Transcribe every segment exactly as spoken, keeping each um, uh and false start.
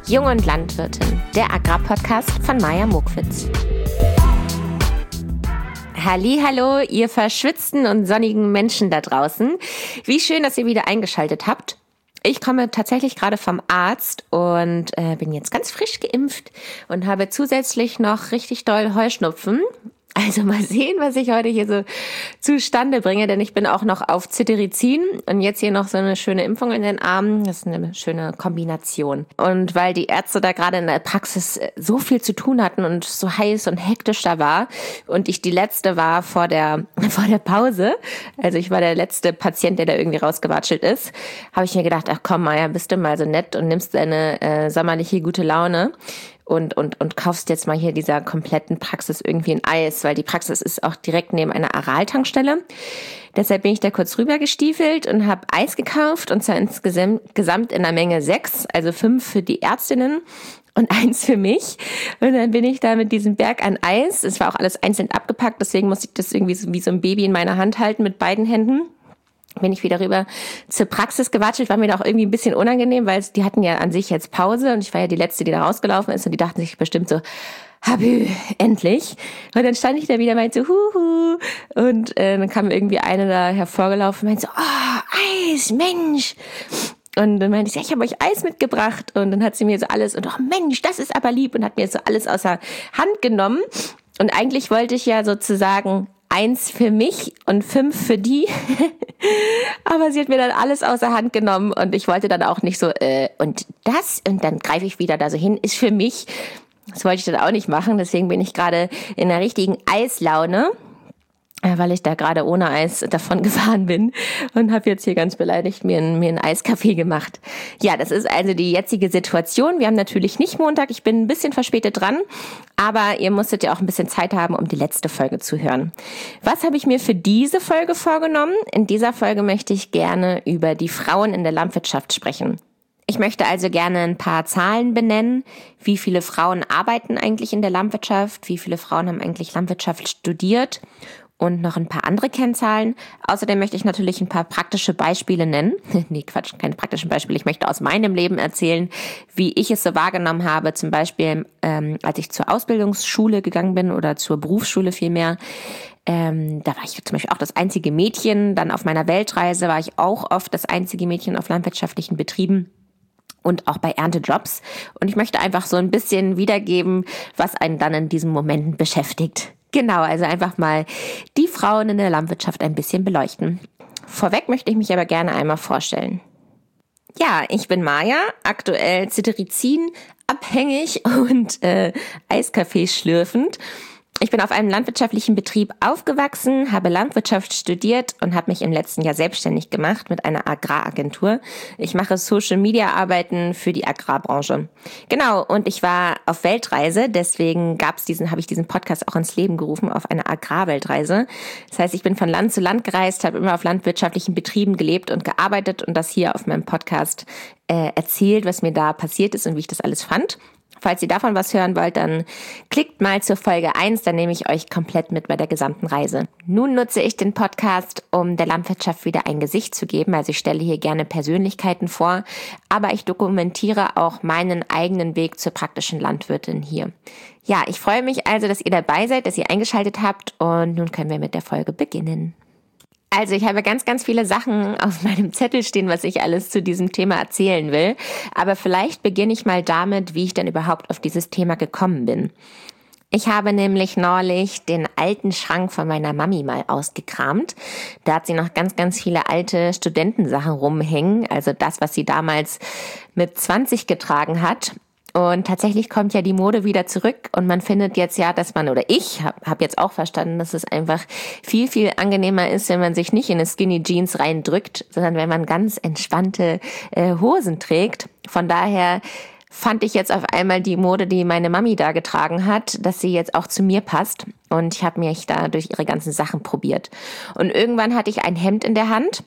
Jung und Landwirtin, der Agrarpodcast von Maja Mokwitz. Hallihallo, ihr verschwitzten und sonnigen Menschen da draußen. Wie schön, dass ihr wieder eingeschaltet habt. Ich komme tatsächlich gerade vom Arzt und äh, bin jetzt ganz frisch geimpft und habe zusätzlich noch richtig doll Heuschnupfen. Also mal sehen, was ich heute hier so zustande bringe, denn ich bin auch noch auf Cetirizin und jetzt hier noch so eine schöne Impfung in den Armen. Das ist eine schöne Kombination. Und weil die Ärzte da gerade in der Praxis so viel zu tun hatten und so heiß und hektisch da war und ich die letzte war vor der vor der Pause, also ich war der letzte Patient, der da irgendwie rausgewatschelt ist, habe ich mir gedacht, ach komm Maja, bist du mal so nett und nimmst deine äh, sommerliche gute Laune und und und kaufst jetzt mal hier dieser kompletten Praxis irgendwie ein Eis, weil die Praxis ist auch direkt neben einer Aral-Tankstelle. Deshalb bin ich da kurz rüber gestiefelt und habe Eis gekauft, und zwar insgesamt in der Menge sechs, also fünf für die Ärztinnen und eins für mich. Und dann bin ich da mit diesem Berg an Eis, es war auch alles einzeln abgepackt, deswegen musste ich das irgendwie so wie so ein Baby in meiner Hand halten mit beiden Händen. Bin ich wieder rüber zur Praxis gewatschelt, war mir da auch irgendwie ein bisschen unangenehm, weil die hatten ja an sich jetzt Pause und ich war ja die Letzte, die da rausgelaufen ist, und die dachten sich bestimmt so, Habü, endlich. Und dann stand ich da wieder, meinte so, huhu, und äh, dann kam irgendwie eine da hervorgelaufen und meinte so, oh, Eis, Mensch. Und dann meinte ich, ja, ich habe euch Eis mitgebracht, und dann hat sie mir so alles, und oh Mensch, das ist aber lieb, und hat mir so alles aus der Hand genommen. Und eigentlich wollte ich ja sozusagen eins für mich und fünf für die. Aber sie hat mir dann alles aus der Hand genommen und ich wollte dann auch nicht so, äh, und das, und dann greife ich wieder da so hin, ist für mich. Das wollte ich dann auch nicht machen, deswegen bin ich gerade in der richtigen Eislaune, weil ich da gerade ohne Eis davon gefahren bin und habe jetzt hier ganz beleidigt mir einen, mir einen Eiskaffee gemacht. Ja, das ist also die jetzige Situation. Wir haben natürlich nicht Montag, ich bin ein bisschen verspätet dran, aber ihr musstet ja auch ein bisschen Zeit haben, um die letzte Folge zu hören. Was habe ich mir für diese Folge vorgenommen? In dieser Folge möchte ich gerne über die Frauen in der Landwirtschaft sprechen. Ich möchte also gerne ein paar Zahlen benennen. Wie viele Frauen arbeiten eigentlich in der Landwirtschaft? Wie viele Frauen haben eigentlich Landwirtschaft studiert? Und noch ein paar andere Kennzahlen. Außerdem möchte ich natürlich ein paar praktische Beispiele nennen. Nee, Quatsch, keine praktischen Beispiele. Ich möchte aus meinem Leben erzählen, wie ich es so wahrgenommen habe. Zum Beispiel, ähm, als ich zur Ausbildungsschule gegangen bin oder zur Berufsschule vielmehr. Ähm, da war ich zum Beispiel auch das einzige Mädchen. Dann auf meiner Weltreise war ich auch oft das einzige Mädchen auf landwirtschaftlichen Betrieben. Und auch bei Erntejobs. Und ich möchte einfach so ein bisschen wiedergeben, was einen dann in diesen Momenten beschäftigt. Genau, also einfach mal die Frauen in der Landwirtschaft ein bisschen beleuchten. Vorweg möchte ich mich aber gerne einmal vorstellen. Ja, ich bin Maja, aktuell Cetirizin abhängig und äh, Eiskaffee schlürfend. Ich bin auf einem landwirtschaftlichen Betrieb aufgewachsen, habe Landwirtschaft studiert und habe mich im letzten Jahr selbstständig gemacht mit einer Agraragentur. Ich mache Social-Media-Arbeiten für die Agrarbranche. Genau, und ich war auf Weltreise, deswegen gab's diesen, habe ich diesen Podcast auch ins Leben gerufen, auf eine Agrarweltreise. Das heißt, ich bin von Land zu Land gereist, habe immer auf landwirtschaftlichen Betrieben gelebt und gearbeitet und das hier auf meinem Podcast äh, erzählt, was mir da passiert ist und wie ich das alles fand. Falls ihr davon was hören wollt, dann klickt mal zur Folge eins, dann nehme ich euch komplett mit bei der gesamten Reise. Nun nutze ich den Podcast, um der Landwirtschaft wieder ein Gesicht zu geben. Also ich stelle hier gerne Persönlichkeiten vor, aber ich dokumentiere auch meinen eigenen Weg zur praktischen Landwirtin hier. Ja, ich freue mich also, dass ihr dabei seid, dass ihr eingeschaltet habt, und nun können wir mit der Folge beginnen. Also ich habe ganz, ganz viele Sachen auf meinem Zettel stehen, was ich alles zu diesem Thema erzählen will. Aber vielleicht beginne ich mal damit, wie ich denn überhaupt auf dieses Thema gekommen bin. Ich habe nämlich neulich den alten Schrank von meiner Mami mal ausgekramt. Da hat sie noch ganz, ganz viele alte Studentensachen rumhängen. Also das, was sie damals mit zwanzig getragen hat. Und tatsächlich kommt ja die Mode wieder zurück und man findet jetzt ja, dass man, oder ich habe hab jetzt auch verstanden, dass es einfach viel, viel angenehmer ist, wenn man sich nicht in eine Skinny Jeans reindrückt, sondern wenn man ganz entspannte äh, Hosen trägt. Von daher fand ich jetzt auf einmal die Mode, die meine Mami da getragen hat, dass sie jetzt auch zu mir passt. Und ich habe mich da durch ihre ganzen Sachen probiert. Und irgendwann hatte ich ein Hemd in der Hand.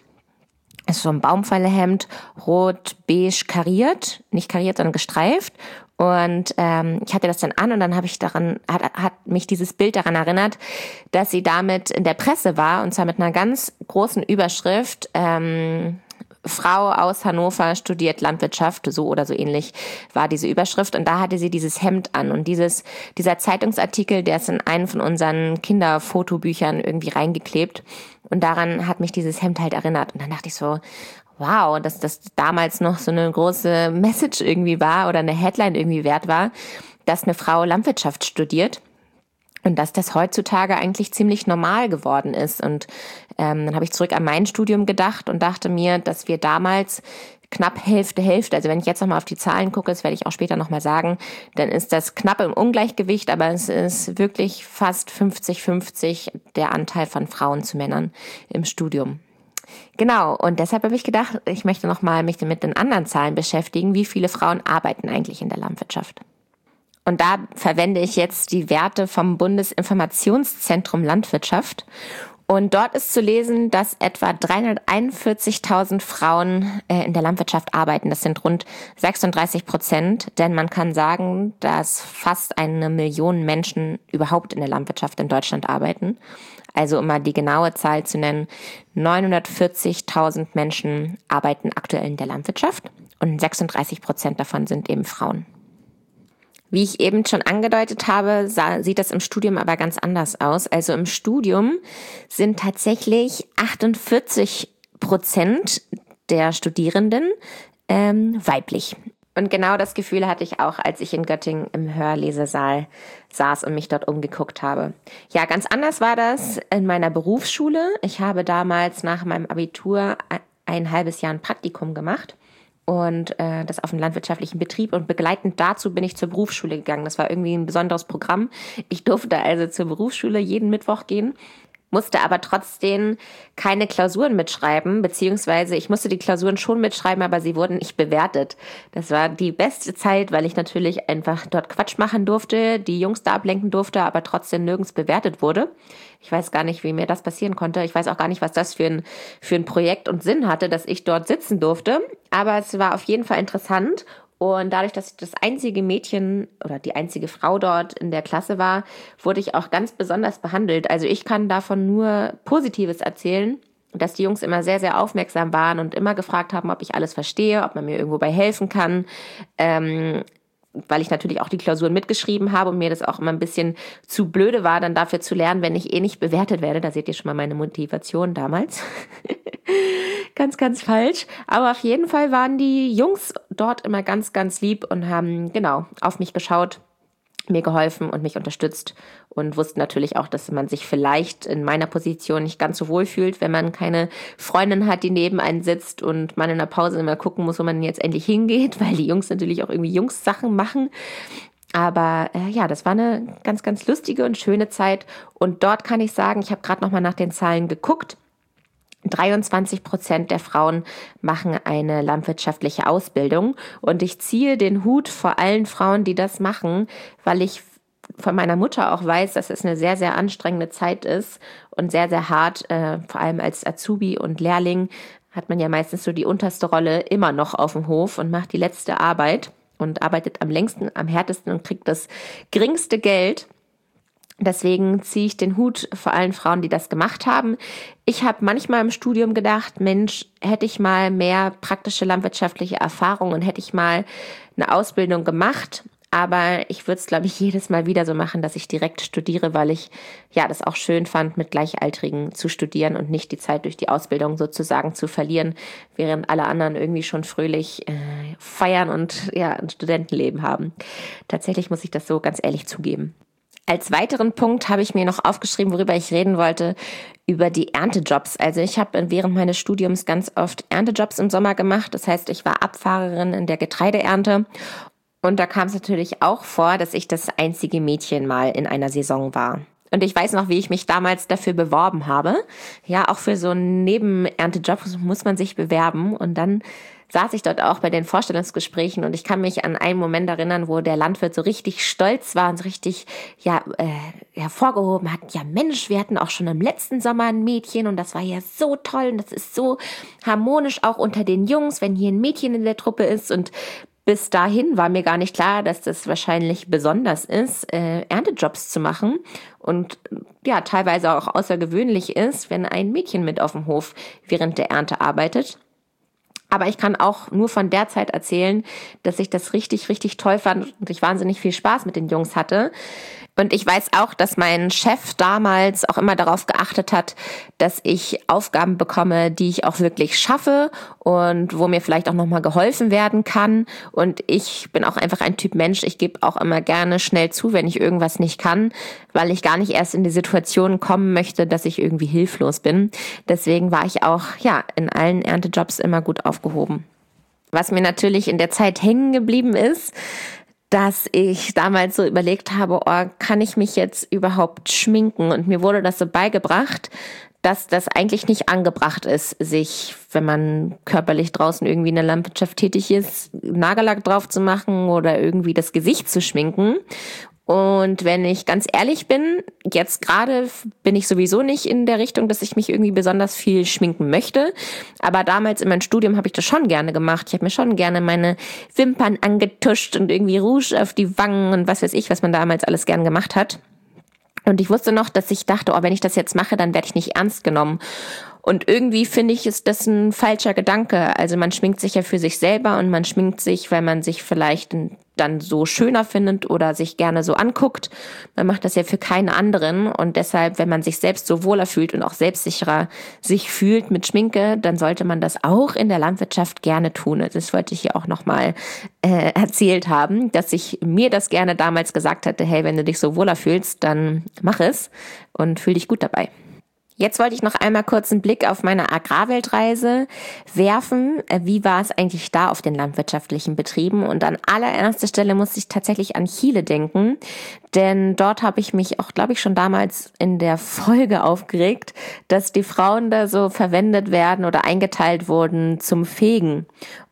Es ist so ein Baumwollehemd, rot-beige kariert, nicht kariert, sondern gestreift. Und ähm, ich hatte das dann an und dann habe ich daran, hat, hat mich dieses Bild daran erinnert, dass sie damit in der Presse war, und zwar mit einer ganz großen Überschrift, ähm, Frau aus Hannover studiert Landwirtschaft, so oder so ähnlich war diese Überschrift. Und da hatte sie dieses Hemd an. Und dieses, dieser Zeitungsartikel, der ist in einen von unseren Kinderfotobüchern irgendwie reingeklebt. Und daran hat mich dieses Hemd halt erinnert. Und dann dachte ich so, wow, dass das damals noch so eine große Message irgendwie war oder eine Headline irgendwie wert war, dass eine Frau Landwirtschaft studiert. Und dass das heutzutage eigentlich ziemlich normal geworden ist. Und ähm, dann habe ich zurück an mein Studium gedacht und dachte mir, dass wir damals knapp Hälfte, Hälfte, also wenn ich jetzt nochmal auf die Zahlen gucke, das werde ich auch später nochmal sagen, dann ist das knapp im Ungleichgewicht, aber es ist wirklich fast fünfzig fünfzig der Anteil von Frauen zu Männern im Studium. Genau, und deshalb habe ich gedacht, ich möchte nochmal mich mit den anderen Zahlen beschäftigen, wie viele Frauen arbeiten eigentlich in der Landwirtschaft. Und da verwende ich jetzt die Werte vom Bundesinformationszentrum Landwirtschaft. Und dort ist zu lesen, dass etwa dreihunderteinundvierzigtausend Frauen äh, in der Landwirtschaft arbeiten. Das sind rund sechsunddreißig Prozent, denn man kann sagen, dass fast eine Million Menschen überhaupt in der Landwirtschaft in Deutschland arbeiten. Also um mal die genaue Zahl zu nennen, neunhundertvierzigtausend Menschen arbeiten aktuell in der Landwirtschaft und sechsunddreißig Prozent davon sind eben Frauen. Wie ich eben schon angedeutet habe, sah, sieht das im Studium aber ganz anders aus. Also im Studium sind tatsächlich achtundvierzig Prozent der Studierenden ähm, weiblich. Und genau das Gefühl hatte ich auch, als ich in Göttingen im Hörlesesaal saß und mich dort umgeguckt habe. Ja, ganz anders war das in meiner Berufsschule. Ich habe damals nach meinem Abitur ein halbes Jahr ein Praktikum gemacht. Und äh, das auf einem landwirtschaftlichen Betrieb. Und begleitend dazu bin ich zur Berufsschule gegangen. Das war irgendwie ein besonderes Programm. Ich durfte also zur Berufsschule jeden Mittwoch gehen, musste aber trotzdem keine Klausuren mitschreiben, beziehungsweise ich musste die Klausuren schon mitschreiben, aber sie wurden nicht bewertet. Das war die beste Zeit, weil ich natürlich einfach dort Quatsch machen durfte, die Jungs da ablenken durfte, aber trotzdem nirgends bewertet wurde. Ich weiß gar nicht, wie mir das passieren konnte. Ich weiß auch gar nicht, was das für ein, für ein Projekt und Sinn hatte, dass ich dort sitzen durfte. Aber es war auf jeden Fall interessant. Und dadurch, dass ich das einzige Mädchen oder die einzige Frau dort in der Klasse war, wurde ich auch ganz besonders behandelt. Also ich kann davon nur Positives erzählen, dass die Jungs immer sehr, sehr aufmerksam waren und immer gefragt haben, ob ich alles verstehe, ob man mir irgendwo bei helfen kann. Ähm, weil ich natürlich auch die Klausuren mitgeschrieben habe und mir das auch immer ein bisschen zu blöde war, dann dafür zu lernen, wenn ich eh nicht bewertet werde. Da seht ihr schon mal meine Motivation damals. Ganz, ganz falsch. Aber auf jeden Fall waren die Jungs dort immer ganz, ganz lieb und haben, genau, auf mich geschaut, mir geholfen und mich unterstützt und wussten natürlich auch, dass man sich vielleicht in meiner Position nicht ganz so wohl fühlt, wenn man keine Freundin hat, die neben einem sitzt und man in der Pause immer gucken muss, wo man jetzt endlich hingeht, weil die Jungs natürlich auch irgendwie Jungs-Sachen machen. Aber äh, ja, das war eine ganz, ganz lustige und schöne Zeit. Und dort kann ich sagen, ich habe gerade nochmal nach den Zahlen geguckt, dreiundzwanzig Prozent der Frauen machen eine landwirtschaftliche Ausbildung und ich ziehe den Hut vor allen Frauen, die das machen, weil ich von meiner Mutter auch weiß, dass es eine sehr, sehr anstrengende Zeit ist und sehr, sehr hart, äh, vor allem als Azubi und Lehrling hat man ja meistens so die unterste Rolle immer noch auf dem Hof und macht die letzte Arbeit und arbeitet am längsten, am härtesten und kriegt das geringste Geld. Deswegen ziehe ich den Hut vor allen Frauen, die das gemacht haben. Ich habe manchmal im Studium gedacht, Mensch, hätte ich mal mehr praktische landwirtschaftliche Erfahrung und hätte ich mal eine Ausbildung gemacht. Aber ich würde es, glaube ich, jedes Mal wieder so machen, dass ich direkt studiere, weil ich ja das auch schön fand, mit Gleichaltrigen zu studieren und nicht die Zeit durch die Ausbildung sozusagen zu verlieren, während alle anderen irgendwie schon fröhlich äh, feiern und ja ein Studentenleben haben. Tatsächlich muss ich das so ganz ehrlich zugeben. Als weiteren Punkt habe ich mir noch aufgeschrieben, worüber ich reden wollte, über die Erntejobs. Also ich habe während meines Studiums ganz oft Erntejobs im Sommer gemacht. Das heißt, ich war Abfahrerin in der Getreideernte. Und da kam es natürlich auch vor, dass ich das einzige Mädchen mal in einer Saison war. Und ich weiß noch, wie ich mich damals dafür beworben habe. Ja, auch für so einen Nebenerntejob muss man sich bewerben. Und dann saß ich dort auch bei den Vorstellungsgesprächen und ich kann mich an einen Moment erinnern, wo der Landwirt so richtig stolz war und so richtig ja äh, hervorgehoben hat, ja Mensch, wir hatten auch schon im letzten Sommer ein Mädchen und das war ja so toll und das ist so harmonisch auch unter den Jungs, wenn hier ein Mädchen in der Truppe ist. Und bis dahin war mir gar nicht klar, dass das wahrscheinlich besonders ist, äh, Erntejobs zu machen und ja teilweise auch außergewöhnlich ist, wenn ein Mädchen mit auf dem Hof während der Ernte arbeitet. Aber ich kann auch nur von der Zeit erzählen, dass ich das richtig, richtig toll fand und ich wahnsinnig viel Spaß mit den Jungs hatte. Und ich weiß auch, dass mein Chef damals auch immer darauf geachtet hat, dass ich Aufgaben bekomme, die ich auch wirklich schaffe und wo mir vielleicht auch nochmal geholfen werden kann. Und ich bin auch einfach ein Typ Mensch. Ich gebe auch immer gerne schnell zu, wenn ich irgendwas nicht kann, weil ich gar nicht erst in die Situation kommen möchte, dass ich irgendwie hilflos bin. Deswegen war ich auch, ja, in allen Erntejobs immer gut aufgehoben. Was mir natürlich in der Zeit hängen geblieben ist, dass ich damals so überlegt habe, oh, kann ich mich jetzt überhaupt schminken? Und mir wurde das so beigebracht, dass das eigentlich nicht angebracht ist, sich, wenn man körperlich draußen irgendwie in der Landwirtschaft tätig ist, Nagellack drauf zu machen oder irgendwie das Gesicht zu schminken. Und wenn ich ganz ehrlich bin, jetzt gerade bin ich sowieso nicht in der Richtung, dass ich mich irgendwie besonders viel schminken möchte. Aber damals in meinem Studium habe ich das schon gerne gemacht. Ich habe mir schon gerne meine Wimpern angetuscht und irgendwie Rouge auf die Wangen und was weiß ich, was man damals alles gern gemacht hat. Und ich wusste noch, dass ich dachte, oh, wenn ich das jetzt mache, dann werde ich nicht ernst genommen. Und irgendwie finde ich, ist das ein falscher Gedanke. Also man schminkt sich ja für sich selber und man schminkt sich, weil man sich vielleicht dann so schöner findet oder sich gerne so anguckt. Man macht das ja für keinen anderen. Und deshalb, wenn man sich selbst so wohler fühlt und auch selbstsicherer sich fühlt mit Schminke, dann sollte man das auch in der Landwirtschaft gerne tun. Das wollte ich hier auch nochmal äh, erzählt haben, dass ich mir das gerne damals gesagt hätte, hey, wenn du dich so wohler fühlst, dann mach es und fühl dich gut dabei. Jetzt wollte ich noch einmal kurz einen Blick auf meine Agrarweltreise werfen. Wie war es eigentlich da auf den landwirtschaftlichen Betrieben? Und an allererster Stelle musste ich tatsächlich an Chile denken, denn dort habe ich mich auch, glaube ich, schon damals in der Folge aufgeregt, dass die Frauen da so verwendet werden oder eingeteilt wurden zum Fegen.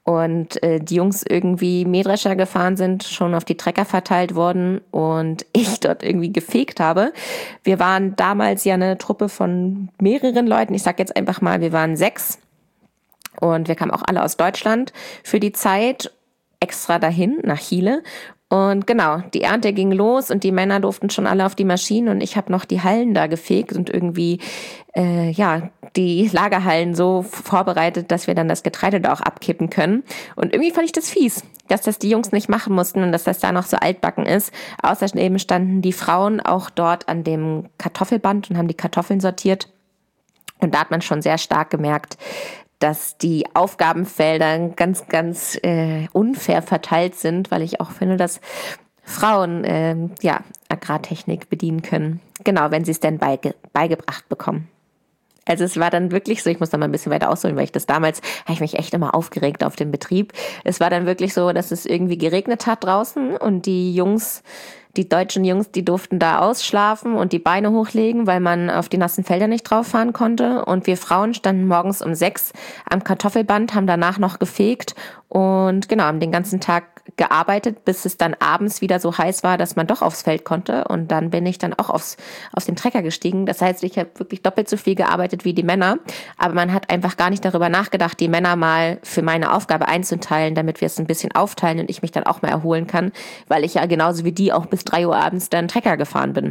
Und äh, die Jungs irgendwie Mähdrescher gefahren sind, schon auf die Trecker verteilt wurden und ich dort irgendwie gefegt habe. Wir waren damals ja eine Truppe von mehreren Leuten. Ich sag jetzt einfach mal, wir waren sechs und wir kamen auch alle aus Deutschland für die Zeit extra dahin, nach Chile. Und genau, die Ernte ging los und die Männer durften schon alle auf die Maschinen und ich habe noch die Hallen da gefegt und irgendwie äh, ja die Lagerhallen so vorbereitet, dass wir dann das Getreide da auch abkippen können. Und irgendwie fand ich das fies, dass das die Jungs nicht machen mussten und dass das da noch so altbacken ist. Außerdem standen die Frauen auch dort an dem Kartoffelband und haben die Kartoffeln sortiert. Und da hat man schon sehr stark gemerkt, dass die Aufgabenfelder ganz, ganz äh, unfair verteilt sind, weil ich auch finde, dass Frauen äh, ja Agrartechnik bedienen können. Genau, wenn sie es denn beige- beigebracht bekommen. Also es war dann wirklich so, ich muss da mal ein bisschen weiter ausholen, weil ich das damals, habe ich mich echt immer aufgeregt auf dem Betrieb. Es war dann wirklich so, dass es irgendwie geregnet hat draußen und die Jungs, die deutschen Jungs, die durften da ausschlafen und die Beine hochlegen, weil man auf die nassen Felder nicht drauf fahren konnte. Und wir Frauen standen morgens um sechs am Kartoffelband, haben danach noch gefegt und genau, haben den ganzen Tag gearbeitet, bis es dann abends wieder so heiß war, dass man doch aufs Feld konnte. Und dann bin ich dann auch aufs, auf den Trecker gestiegen. Das heißt, ich habe wirklich doppelt so viel gearbeitet wie die Männer. Aber man hat einfach gar nicht darüber nachgedacht, die Männer mal für meine Aufgabe einzuteilen, damit wir es ein bisschen aufteilen und ich mich dann auch mal erholen kann, weil ich ja genauso wie die auch bis drei Uhr abends dann Trecker gefahren bin.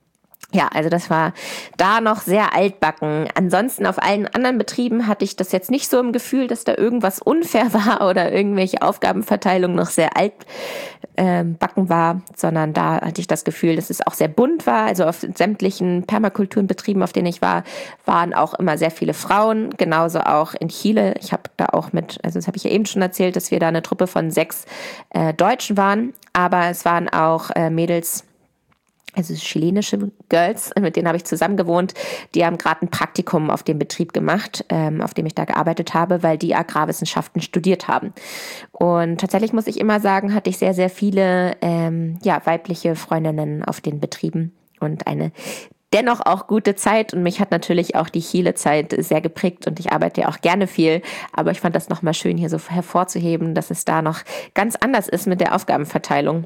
Ja, also das war da noch sehr altbacken. Ansonsten auf allen anderen Betrieben hatte ich das jetzt nicht so im Gefühl, dass da irgendwas unfair war oder irgendwelche Aufgabenverteilung noch sehr altbacken ähm, war, sondern da hatte ich das Gefühl, dass es auch sehr bunt war. Also auf sämtlichen Permakulturenbetrieben, auf denen ich war, waren auch immer sehr viele Frauen, genauso auch in Chile. Ich habe da auch mit, also das habe ich ja eben schon erzählt, dass wir da eine Truppe von sechs äh, Deutschen waren, aber es waren auch äh, Mädels, also chilenische Girls, mit denen habe ich zusammen gewohnt, die haben gerade ein Praktikum auf dem Betrieb gemacht, ähm, auf dem ich da gearbeitet habe, weil die Agrarwissenschaften studiert haben. Und tatsächlich muss ich immer sagen, hatte ich sehr, sehr viele ähm, ja, weibliche Freundinnen auf den Betrieben und eine dennoch auch gute Zeit. Und mich hat natürlich auch die Chile-Zeit sehr geprägt und ich arbeite ja auch gerne viel. Aber ich fand das nochmal schön, hier so hervorzuheben, dass es da noch ganz anders ist mit der Aufgabenverteilung.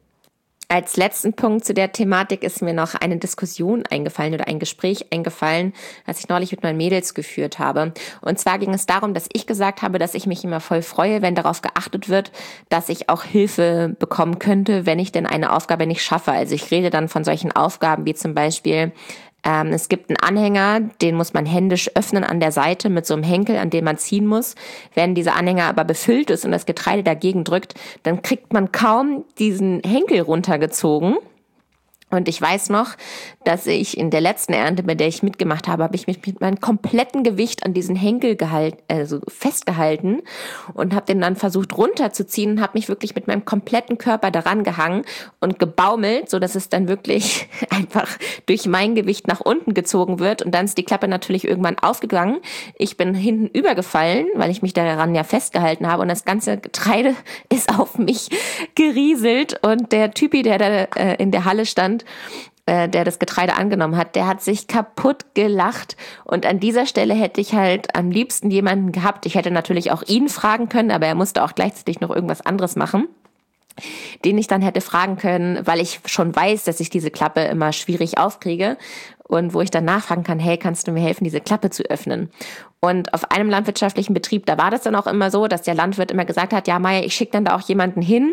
Als letzten Punkt zu der Thematik ist mir noch eine Diskussion eingefallen oder ein Gespräch eingefallen, das ich neulich mit meinen Mädels geführt habe. Und zwar ging es darum, dass ich gesagt habe, dass ich mich immer voll freue, wenn darauf geachtet wird, dass ich auch Hilfe bekommen könnte, wenn ich denn eine Aufgabe nicht schaffe. Also ich rede dann von solchen Aufgaben wie zum Beispiel Ähm, es gibt einen Anhänger, den muss man händisch öffnen an der Seite mit so einem Henkel, an dem man ziehen muss. Wenn dieser Anhänger aber befüllt ist und das Getreide dagegen drückt, dann kriegt man kaum diesen Henkel runtergezogen. Und ich weiß noch, dass ich in der letzten Ernte, bei der ich mitgemacht habe, habe ich mich mit meinem kompletten Gewicht an diesen Henkel gehalten, also festgehalten und habe den dann versucht runterzuziehen und habe mich wirklich mit meinem kompletten Körper daran gehangen und gebaumelt, so dass es dann wirklich einfach durch mein Gewicht nach unten gezogen wird. Und dann ist die Klappe natürlich irgendwann aufgegangen. Ich bin hinten übergefallen, weil ich mich daran ja festgehalten habe und das ganze Getreide ist auf mich gerieselt. Und der Typi, der da äh, in der Halle stand, der das Getreide angenommen hat, der hat sich kaputt gelacht. Und an dieser Stelle hätte ich halt am liebsten jemanden gehabt. Ich hätte natürlich auch ihn fragen können, aber er musste auch gleichzeitig noch irgendwas anderes machen, den ich dann hätte fragen können, weil ich schon weiß, dass ich diese Klappe immer schwierig aufkriege und wo ich dann nachfragen kann, hey, kannst du mir helfen, diese Klappe zu öffnen? Und auf einem landwirtschaftlichen Betrieb, da war das dann auch immer so, dass der Landwirt immer gesagt hat, ja Maya, ich schicke dann da auch jemanden hin,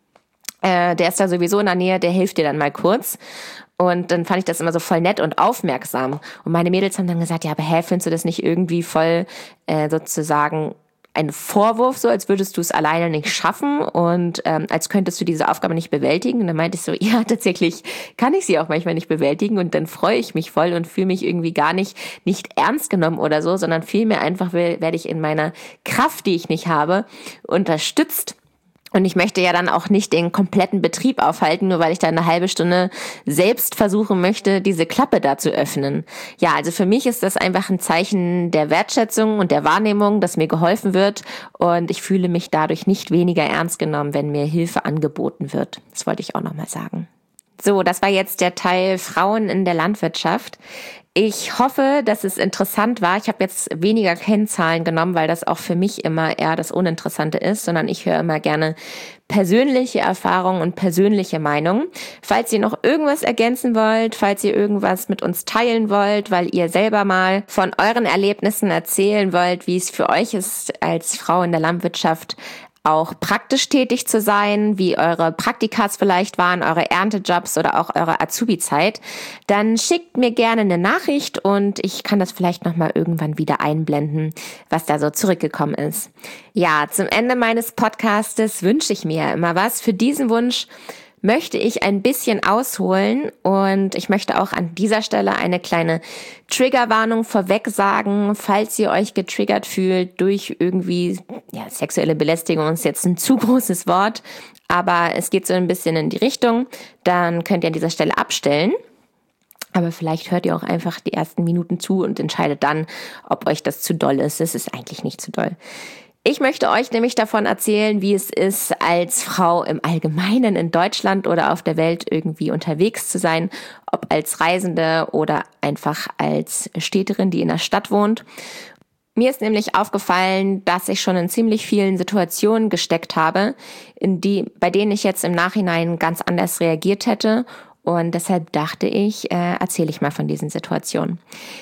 äh, der ist da sowieso in der Nähe, der hilft dir dann mal kurz. Und dann fand ich das immer so voll nett und aufmerksam. Und meine Mädels haben dann gesagt, ja, aber hä, findest du das nicht irgendwie voll äh, sozusagen ein Vorwurf, so als würdest du es alleine nicht schaffen und ähm, als könntest du diese Aufgabe nicht bewältigen? Und dann meinte ich so, ja, tatsächlich kann ich sie auch manchmal nicht bewältigen und dann freue ich mich voll und fühle mich irgendwie gar nicht nicht ernst genommen oder so, sondern vielmehr einfach werde ich in meiner Kraft, die ich nicht habe, unterstützt. Und ich möchte ja dann auch nicht den kompletten Betrieb aufhalten, nur weil ich da eine halbe Stunde selbst versuchen möchte, diese Klappe da zu öffnen. Ja, also für mich ist das einfach ein Zeichen der Wertschätzung und der Wahrnehmung, dass mir geholfen wird. Und ich fühle mich dadurch nicht weniger ernst genommen, wenn mir Hilfe angeboten wird. Das wollte ich auch nochmal sagen. So, das war jetzt der Teil Frauen in der Landwirtschaft. Ich hoffe, dass es interessant war. Ich habe jetzt weniger Kennzahlen genommen, weil das auch für mich immer eher das Uninteressante ist, sondern ich höre immer gerne persönliche Erfahrungen und persönliche Meinungen. Falls ihr noch irgendwas ergänzen wollt, falls ihr irgendwas mit uns teilen wollt, weil ihr selber mal von euren Erlebnissen erzählen wollt, wie es für euch ist, als Frau in der Landwirtschaft auch praktisch tätig zu sein, wie eure Praktikas vielleicht waren, eure Erntejobs oder auch eure Azubi-Zeit, dann schickt mir gerne eine Nachricht und ich kann das vielleicht nochmal irgendwann wieder einblenden, was da so zurückgekommen ist. Ja, zum Ende meines Podcastes wünsche ich mir immer was. Für diesen Wunsch möchte ich ein bisschen ausholen und ich möchte auch an dieser Stelle eine kleine Triggerwarnung vorweg sagen, falls ihr euch getriggert fühlt durch irgendwie, ja, sexuelle Belästigung ist jetzt ein zu großes Wort, aber es geht so ein bisschen in die Richtung, dann könnt ihr an dieser Stelle abstellen. Aber vielleicht hört ihr auch einfach die ersten Minuten zu und entscheidet dann, ob euch das zu doll ist. Es ist eigentlich nicht zu doll. Ich möchte euch nämlich davon erzählen, wie es ist, als Frau im Allgemeinen in Deutschland oder auf der Welt irgendwie unterwegs zu sein, ob als Reisende oder einfach als Städterin, die in der Stadt wohnt. Mir ist nämlich aufgefallen, dass ich schon in ziemlich vielen Situationen gesteckt habe, in die, bei denen ich jetzt im Nachhinein ganz anders reagiert hätte. Und deshalb dachte ich, äh, erzähle ich mal von diesen Situationen.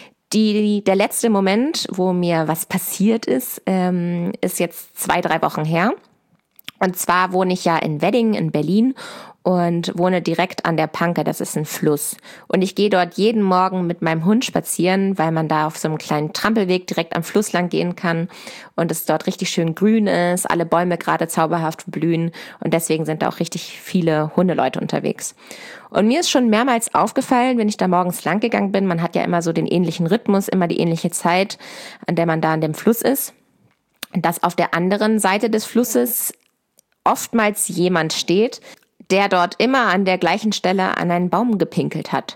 Die, der letzte Moment, wo mir was passiert ist, ähm, ist jetzt zwei, drei Wochen her. Und zwar wohne ich ja in Wedding in Berlin und wohne direkt an der Panke, das ist ein Fluss. Und ich gehe dort jeden Morgen mit meinem Hund spazieren, weil man da auf so einem kleinen Trampelweg direkt am Fluss lang gehen kann und es dort richtig schön grün ist, alle Bäume gerade zauberhaft blühen und deswegen sind da auch richtig viele Hundeleute unterwegs. Und mir ist schon mehrmals aufgefallen, wenn ich da morgens lang gegangen bin, man hat ja immer so den ähnlichen Rhythmus, immer die ähnliche Zeit, an der man da an dem Fluss ist, dass auf der anderen Seite des Flusses oftmals jemand steht, der dort immer an der gleichen Stelle an einen Baum gepinkelt hat.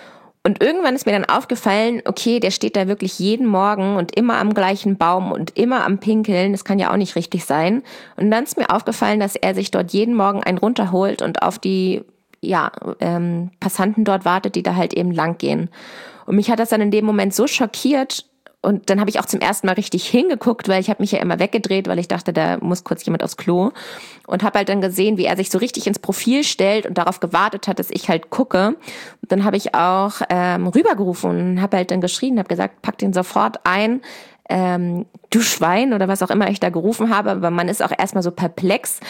Und irgendwann ist mir dann aufgefallen, okay, der steht da wirklich jeden Morgen und immer am gleichen Baum und immer am Pinkeln, das kann ja auch nicht richtig sein. Und dann ist mir aufgefallen, dass er sich dort jeden Morgen einen runterholt und auf die ja ähm, Passanten dort wartet, die da halt eben lang gehen. Und mich hat das dann in dem Moment so schockiert. Und dann habe ich auch zum ersten Mal richtig hingeguckt, weil ich habe mich ja immer weggedreht, weil ich dachte, da muss kurz jemand aufs Klo. Und habe halt dann gesehen, wie er sich so richtig ins Profil stellt und darauf gewartet hat, dass ich halt gucke. Und dann habe ich auch ähm, rübergerufen und habe halt dann geschrien, habe gesagt, pack den sofort ein, ähm, du Schwein oder was auch immer ich da gerufen habe. Aber man ist auch erstmal so perplex.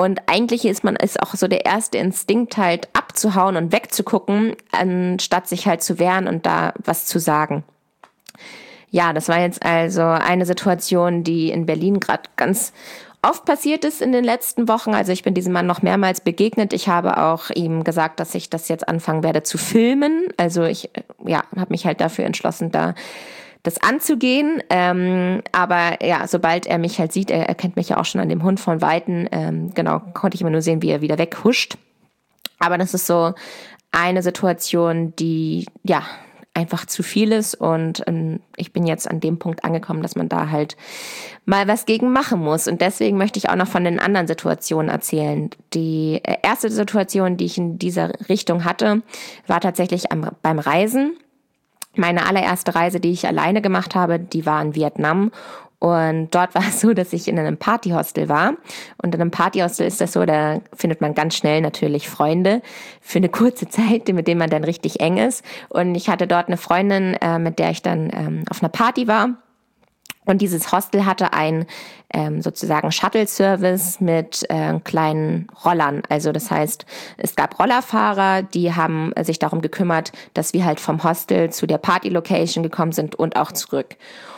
Und eigentlich ist man ist auch so der erste Instinkt halt abzuhauen und wegzugucken, anstatt sich halt zu wehren und da was zu sagen. Ja, das war jetzt also eine Situation, die in Berlin gerade ganz oft passiert ist in den letzten Wochen. Also ich bin diesem Mann noch mehrmals begegnet. Ich habe auch ihm gesagt, dass ich das jetzt anfangen werde zu filmen. Also ich ja, habe mich halt dafür entschlossen, da das anzugehen. Ähm, aber ja, sobald er mich halt sieht, er, er kennt mich ja auch schon an dem Hund von Weitem, ähm, genau, konnte ich immer nur sehen, wie er wieder weghuscht. Aber das ist so eine Situation, die ja einfach zu viel ist und ähm, ich bin jetzt an dem Punkt angekommen, dass man da halt mal was gegen machen muss. Und deswegen möchte ich auch noch von den anderen Situationen erzählen. Die äh, erste Situation, die ich in dieser Richtung hatte, war tatsächlich am, beim Reisen. Meine allererste Reise, die ich alleine gemacht habe, die war in Vietnam. Und dort war es so, dass ich in einem Partyhostel war. Und in einem Partyhostel ist das so, da findet man ganz schnell natürlich Freunde für eine kurze Zeit, mit denen man dann richtig eng ist. Und ich hatte dort eine Freundin, äh, mit der ich dann ähm, auf einer Party war. Und dieses Hostel hatte einen ähm, sozusagen Shuttle-Service mit äh, kleinen Rollern. Also das heißt, es gab Rollerfahrer, die haben sich darum gekümmert, dass wir halt vom Hostel zu der Party-Location gekommen sind und auch zurück.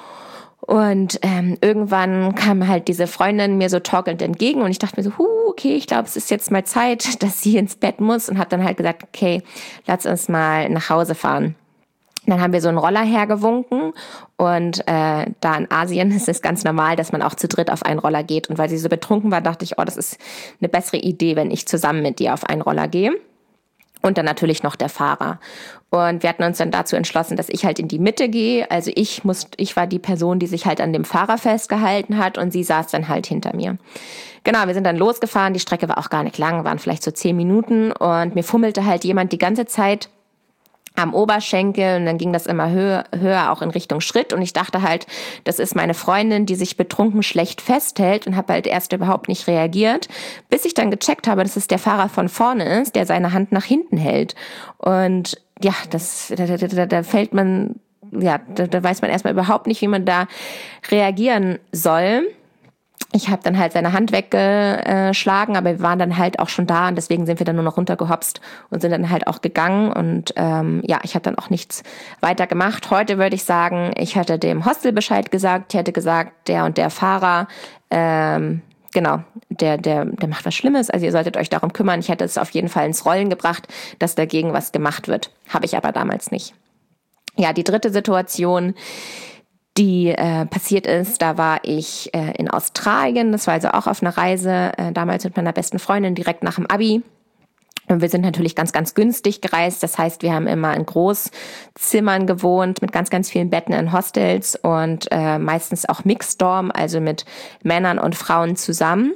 Und ähm, irgendwann kam halt diese Freundin mir so torkelnd entgegen und ich dachte mir so, huh, okay, ich glaube, es ist jetzt mal Zeit, dass sie ins Bett muss und habe dann halt gesagt, okay, lass uns mal nach Hause fahren. Dann haben wir so einen Roller hergewunken und äh, da in Asien ist es ganz normal, dass man auch zu dritt auf einen Roller geht. Und weil sie so betrunken war, dachte ich, oh, das ist eine bessere Idee, wenn ich zusammen mit dir auf einen Roller gehe. Und dann natürlich noch der Fahrer. Und wir hatten uns dann dazu entschlossen, dass ich halt in die Mitte gehe. Also ich muss, ich war die Person, die sich halt an dem Fahrer festgehalten hat und sie saß dann halt hinter mir. Genau, wir sind dann losgefahren. Die Strecke war auch gar nicht lang, waren vielleicht so zehn Minuten und mir fummelte halt jemand die ganze Zeit am Oberschenkel und dann ging das immer höher, höher auch in Richtung Schritt und ich dachte halt, das ist meine Freundin, die sich betrunken schlecht festhält und habe halt erst überhaupt nicht reagiert, bis ich dann gecheckt habe, dass es der Fahrer von vorne ist, der seine Hand nach hinten hält und ja, das da, da, da, da fällt man, ja, da, da weiß man erstmal überhaupt nicht, wie man da reagieren soll. Ich habe dann halt seine Hand weggeschlagen, aber wir waren dann halt auch schon da und deswegen sind wir dann nur noch runtergehopst und sind dann halt auch gegangen und ähm, ja, ich habe dann auch nichts weiter gemacht. Heute würde ich sagen, ich hätte dem Hostel Bescheid gesagt, ich hätte gesagt, der und der Fahrer, ähm, genau, der, der, der macht was Schlimmes, also ihr solltet euch darum kümmern. Ich hätte es auf jeden Fall ins Rollen gebracht, dass dagegen was gemacht wird. Habe ich aber damals nicht. Ja, die dritte Situation, die äh, passiert ist, da war ich äh, in Australien, das war also auch auf einer Reise, äh, damals mit meiner besten Freundin direkt nach dem Abi. Und wir sind natürlich ganz, ganz günstig gereist, das heißt, wir haben immer in Großzimmern gewohnt, mit ganz, ganz vielen Betten in Hostels und äh, meistens auch Mixed Dorm, also mit Männern und Frauen zusammen.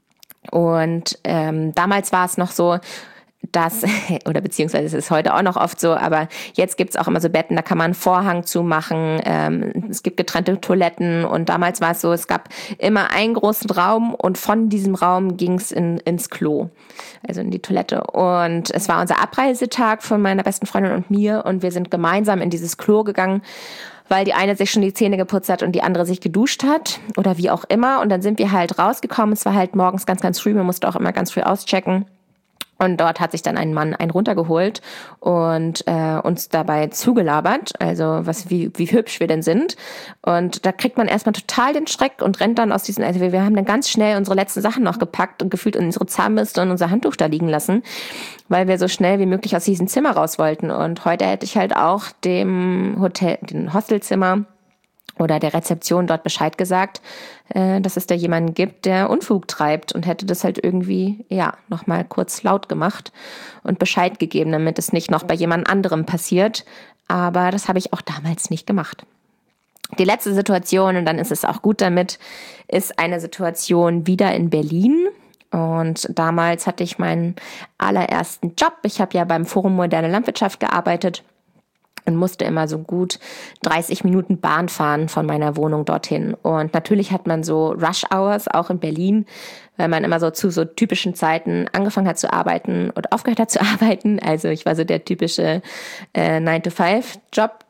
Und ähm, damals war es noch so, das, oder beziehungsweise es ist heute auch noch oft so, aber jetzt gibt's auch immer so Betten, da kann man einen Vorhang zumachen, ähm, es gibt getrennte Toiletten und damals war es so, es gab immer einen großen Raum und von diesem Raum ging's in, ins Klo, also in die Toilette und es war unser Abreisetag von meiner besten Freundin und mir und wir sind gemeinsam in dieses Klo gegangen, weil die eine sich schon die Zähne geputzt hat und die andere sich geduscht hat oder wie auch immer und dann sind wir halt rausgekommen, es war halt morgens ganz, ganz früh, man musste auch immer ganz früh auschecken. Und dort hat sich dann ein Mann einen runtergeholt und äh, uns dabei zugelabert, also was wie wie hübsch wir denn sind. Und da kriegt man erstmal total den Schreck und rennt dann aus diesen, also wir, wir haben dann ganz schnell unsere letzten Sachen noch gepackt und gefühlt unsere Zahnbürste und unser Handtuch da liegen lassen, weil wir so schnell wie möglich aus diesem Zimmer raus wollten. Und heute hätte ich halt auch dem Hotel, dem Hostelzimmer oder der Rezeption dort Bescheid gesagt, äh, dass es da jemanden gibt, der Unfug treibt und hätte das halt irgendwie, ja, nochmal kurz laut gemacht und Bescheid gegeben, damit es nicht noch bei jemand anderem passiert. Aber das habe ich auch damals nicht gemacht. Die letzte Situation, und dann ist es auch gut damit, ist eine Situation wieder in Berlin. Und damals hatte ich meinen allerersten Job. Ich habe ja beim Forum Moderne Landwirtschaft gearbeitet und musste immer so gut dreißig Minuten Bahn fahren von meiner Wohnung dorthin. Und natürlich hat man so Rush-Hours, auch in Berlin, weil man immer so zu so typischen Zeiten angefangen hat zu arbeiten und aufgehört hat zu arbeiten. Also ich war so der typische äh, nine to five Job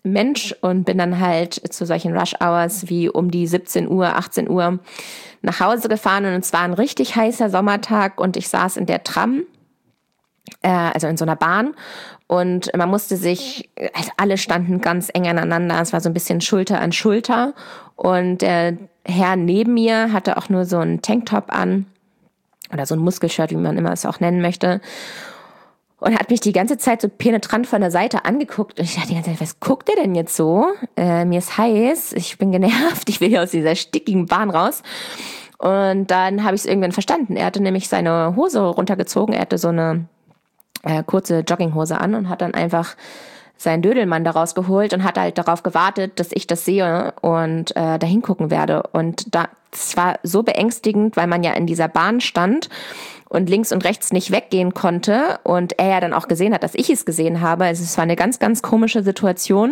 Mensch und bin dann halt zu solchen Rush-Hours wie um die siebzehn Uhr, achtzehn Uhr nach Hause gefahren und es war ein richtig heißer Sommertag und ich saß in der Tram, äh, also in so einer Bahn und man musste sich, also alle standen ganz eng aneinander, es war so ein bisschen Schulter an Schulter und der Herr neben mir hatte auch nur so einen Tanktop an oder so ein Muskelshirt, wie man immer es auch nennen möchte. Und hat mich die ganze Zeit so penetrant von der Seite angeguckt. Und ich dachte die ganze Zeit, was guckt der denn jetzt so? Äh, mir ist heiß, ich bin genervt, ich will hier aus dieser stickigen Bahn raus. Und dann habe ich es irgendwann verstanden. Er hatte nämlich seine Hose runtergezogen. Er hatte so eine äh, kurze Jogginghose an und hat dann einfach seinen Dödelmann da rausgeholt und hat halt darauf gewartet, dass ich das sehe und äh, da hingucken werde. Und da, das war so beängstigend, weil man ja in dieser Bahn stand und links und rechts nicht weggehen konnte und er ja dann auch gesehen hat, dass ich es gesehen habe. Also es war eine ganz, ganz komische Situation.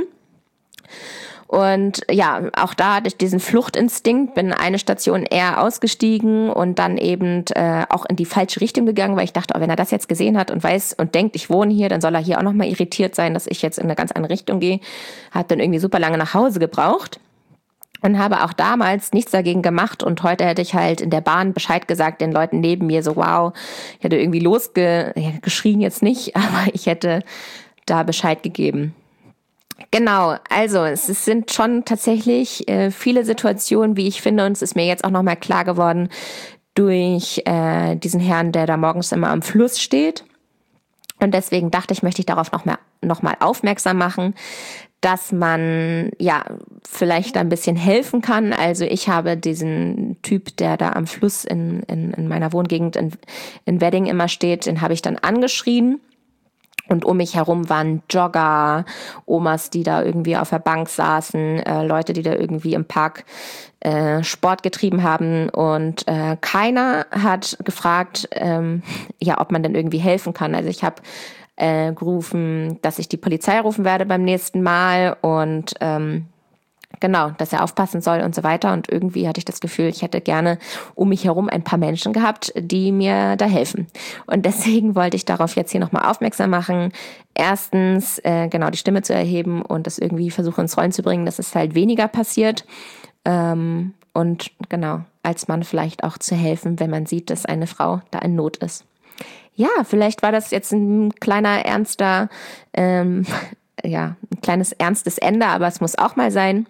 Und ja, auch da hatte ich diesen Fluchtinstinkt, bin eine Station eher ausgestiegen und dann eben äh, auch in die falsche Richtung gegangen, weil ich dachte, oh, wenn er das jetzt gesehen hat und weiß und denkt, ich wohne hier, dann soll er hier auch nochmal irritiert sein, dass ich jetzt in eine ganz andere Richtung gehe. Hat dann irgendwie super lange nach Hause gebraucht. Und habe auch damals nichts dagegen gemacht und heute hätte ich halt in der Bahn Bescheid gesagt den Leuten neben mir, so wow, ich hätte irgendwie losgeschrien jetzt nicht, aber ich hätte da Bescheid gegeben. Genau, also es sind schon tatsächlich äh, viele Situationen, wie ich finde, und es ist mir jetzt auch nochmal klar geworden durch äh, diesen Herrn, der da morgens immer am Fluss steht. Und deswegen dachte ich, möchte ich darauf noch mal, noch mal aufmerksam machen, dass man ja vielleicht ein bisschen helfen kann. Also ich habe diesen Typ, der da am Fluss in, in, in meiner Wohngegend in, in Wedding immer steht, den habe ich dann angeschrien. Und um mich herum waren Jogger, Omas, die da irgendwie auf der Bank saßen, äh, Leute, die da irgendwie im Park äh, Sport getrieben haben. Und äh, keiner hat gefragt, ähm, ja, ob man denn irgendwie helfen kann. Also ich habe äh, gerufen, dass ich die Polizei rufen werde beim nächsten Mal und ähm, genau, dass er aufpassen soll und so weiter. Und irgendwie hatte ich das Gefühl, ich hätte gerne um mich herum ein paar Menschen gehabt, die mir da helfen. Und deswegen wollte ich darauf jetzt hier nochmal aufmerksam machen. Erstens, äh, genau, die Stimme zu erheben und das irgendwie versuchen ins Rollen zu bringen, dass es halt weniger passiert. Ähm, und genau, als Mann vielleicht auch zu helfen, wenn man sieht, dass eine Frau da in Not ist. Ja, vielleicht war das jetzt ein kleiner, ernster, ähm, ja, ein kleines, ernstes Ende, aber es muss auch mal sein.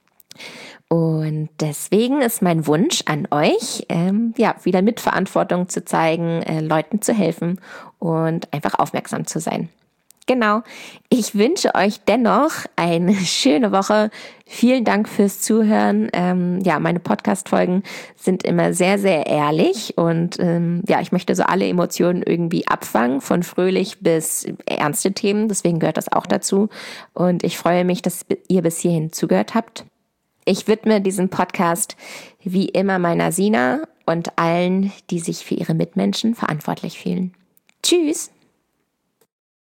Und deswegen ist mein Wunsch an euch, ähm, ja, wieder Mitverantwortung zu zeigen, äh, Leuten zu helfen und einfach aufmerksam zu sein. Genau. Ich wünsche euch dennoch eine schöne Woche. Vielen Dank fürs Zuhören. Ähm, ja, meine Podcast-Folgen sind immer sehr, sehr ehrlich und ähm, ja, ich möchte so alle Emotionen irgendwie abfangen, von fröhlich bis ernste Themen. Deswegen gehört das auch dazu. Und ich freue mich, dass ihr bis hierhin zugehört habt. Ich widme diesen Podcast wie immer meiner Sina und allen, die sich für ihre Mitmenschen verantwortlich fühlen. Tschüss!